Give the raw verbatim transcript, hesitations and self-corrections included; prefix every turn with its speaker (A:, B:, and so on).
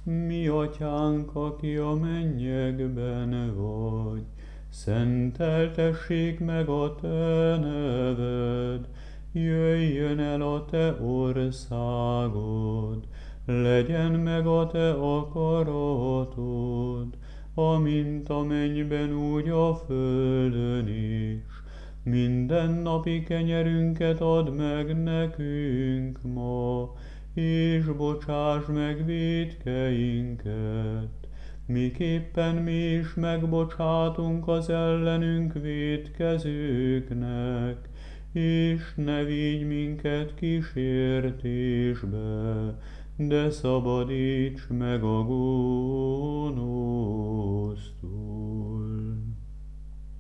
A: Mi atyánk, aki a mennyekben vagy, szenteltessék meg a te neved, jöjjön el a te országod, legyen meg a te akaratod, amint a mennyben, úgy a földön is. Mindennapi kenyerünket add meg nekünk ma, és bocsáss meg vétkeinket, miképpen mi is megbocsátunk az ellenünk vétkezőknek, és ne vigy minket kísértésbe, de szabadíts meg a gonosztól.